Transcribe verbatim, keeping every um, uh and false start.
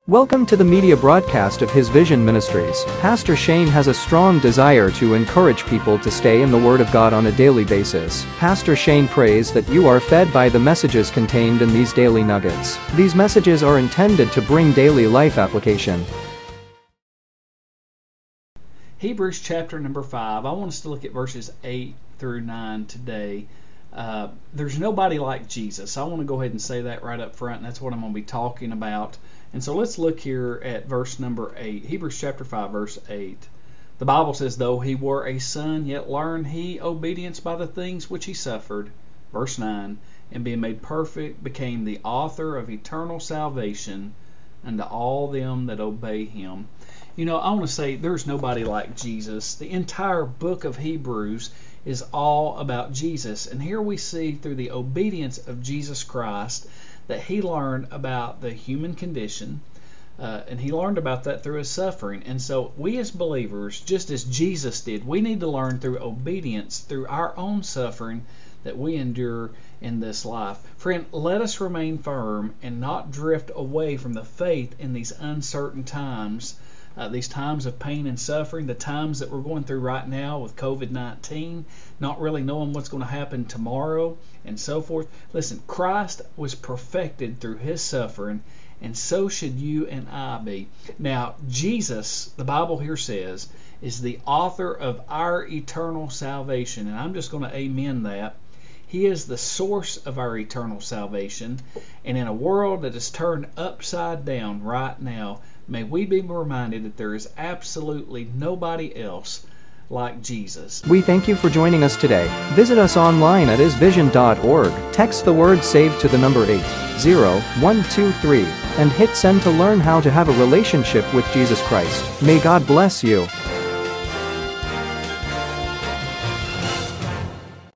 Welcome to the media broadcast of His Vision Ministries. Pastor Shane has a strong desire to encourage people to stay in the Word of God on a daily basis. Pastor Shane prays that you are fed by the messages contained in these daily nuggets. These messages are intended to bring daily life application. Hebrews chapter number five. I want us to look at verses eight through nine today. Uh, there's nobody like Jesus. I want to go ahead and say that right up front, and that's what I'm going to be talking about. And so let's look here at verse number eight. Hebrews chapter five, verse eight. The Bible says, though he were a son, yet learned he obedience by the things which he suffered. Verse nine. And being made perfect, became the author of eternal salvation unto all them that obey him. You know, I want to say there's nobody like Jesus. The entire book of Hebrews is all about Jesus. And here we see through the obedience of Jesus Christ that he learned about the human condition, uh, and he learned about that through his suffering. And so we as believers, just as Jesus did, we need to learn through obedience, through our own suffering that we endure in this life. Friend, let us remain firm and not drift away from the faith in these uncertain times. Uh, these times of pain and suffering, the times that we're going through right now with COVID nineteen, not really knowing what's going to happen tomorrow and so forth. Listen, Christ was perfected through his suffering, and so should you and I be. Now, Jesus, the Bible here says, is the author of our eternal salvation, and I'm just going to amen that. He is the source of our eternal salvation, and in a world that is turned upside down right now, may we be reminded that there is absolutely nobody else like Jesus. We thank you for joining us today. Visit us online at his vision dot org. Text the word SAVE to the number eight zero one two three and hit send to learn how to have a relationship with Jesus Christ. May God bless you.